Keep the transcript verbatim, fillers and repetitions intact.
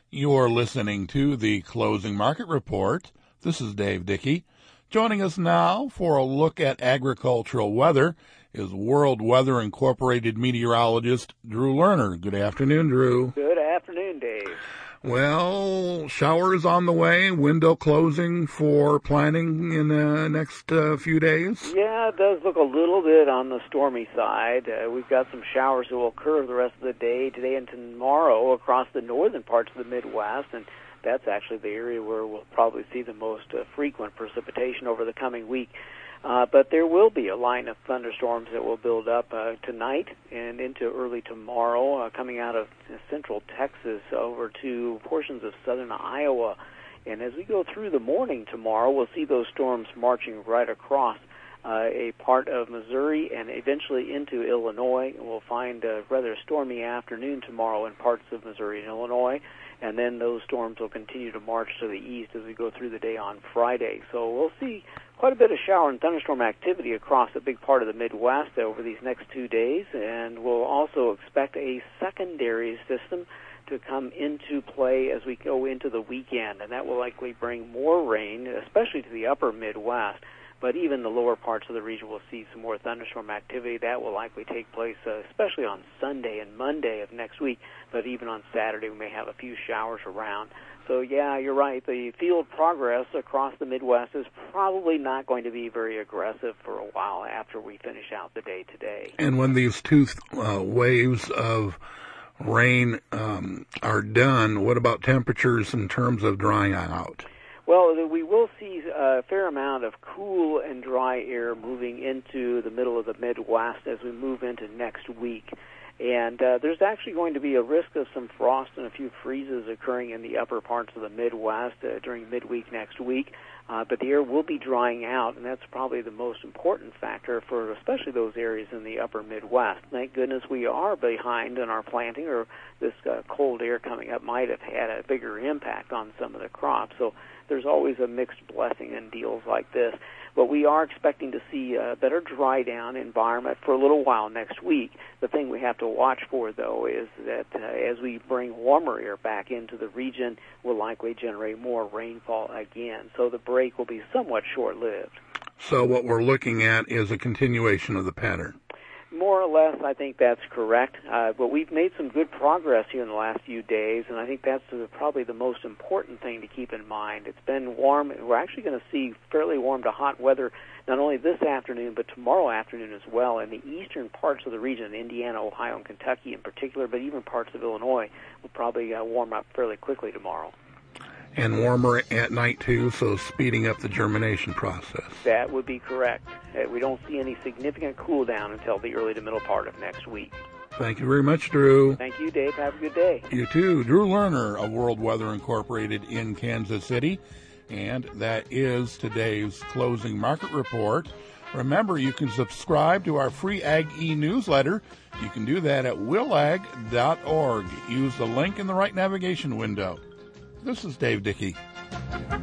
You're listening to the Closing Market Report. This is Dave Dickey. Joining us now for a look at agricultural weather is World Weather Incorporated meteorologist Drew Lerner. Good afternoon, Drew. Good afternoon, Dave. Well, showers on the way, window closing for planting in the next uh, few days? Yeah, it does look a little bit on the stormy side. Uh, we've got some showers that will occur the rest of the day, today and tomorrow, across the northern parts of the Midwest, and that's actually the area where we'll probably see the most uh, frequent precipitation over the coming week. Uh, but there will be a line of thunderstorms that will build up uh, tonight and into early tomorrow, uh, coming out of central Texas over to portions of southern Iowa. And as we go through the morning tomorrow, we'll see those storms marching right across uh, a part of Missouri and eventually into Illinois. And we'll find a rather stormy afternoon tomorrow in parts of Missouri and Illinois. And then those storms will continue to march to the east as we go through the day on Friday. So we'll see quite a bit of shower and thunderstorm activity across a big part of the Midwest over these next two days. And we'll also expect a secondary system to come into play as we go into the weekend. And that will likely bring more rain, especially to the upper Midwest. But even the lower parts of the region will see some more thunderstorm activity. That will likely take place, uh, especially on Sunday and Monday of next week. But even on Saturday, we may have a few showers around. So, yeah, you're right. The field progress across the Midwest is probably not going to be very aggressive for a while after we finish out the day today. And when these two uh, waves of rain um, are done, what about temperatures in terms of drying out? Well, we will see a fair amount of cool and dry air moving into the middle of the Midwest as we move into next week. And uh, there's actually going to be a risk of some frost and a few freezes occurring in the upper parts of the Midwest uh, during midweek next week. Uh, but the air will be drying out, and that's probably the most important factor for especially those areas in the upper Midwest. Thank goodness we are behind in our planting, or this uh, cold air coming up might have had a bigger impact on some of the crops. So there's always a mixed blessing in deals like this. But we are expecting to see a better dry down environment for a little while next week. The thing we have to watch for, though, is that uh, as we bring warmer air back into the region, we'll likely generate more rainfall again. So the break will be somewhat short-lived. So what we're looking at is a continuation of the pattern. More or less, I think that's correct. Uh, but we've made some good progress here in the last few days, and I think that's uh, probably the most important thing to keep in mind. It's been warm. We're actually going to see fairly warm to hot weather not only this afternoon, but tomorrow afternoon as well. In the eastern parts of the region, Indiana, Ohio, and Kentucky in particular, but even parts of Illinois will probably uh, warm up fairly quickly tomorrow. And warmer at night, too, so speeding up the germination process. That would be correct. Uh, we don't see any significant cool down until the early to middle part of next week. Thank you very much, Drew. Thank you, Dave. Have a good day. You too. Drew Lerner of World Weather Incorporated in Kansas City. And that is today's Closing Market Report. Remember, you can subscribe to our free Ag e-newsletter. You can do that at willag dot org. Use the link in the right navigation window. This is Dave Dickey.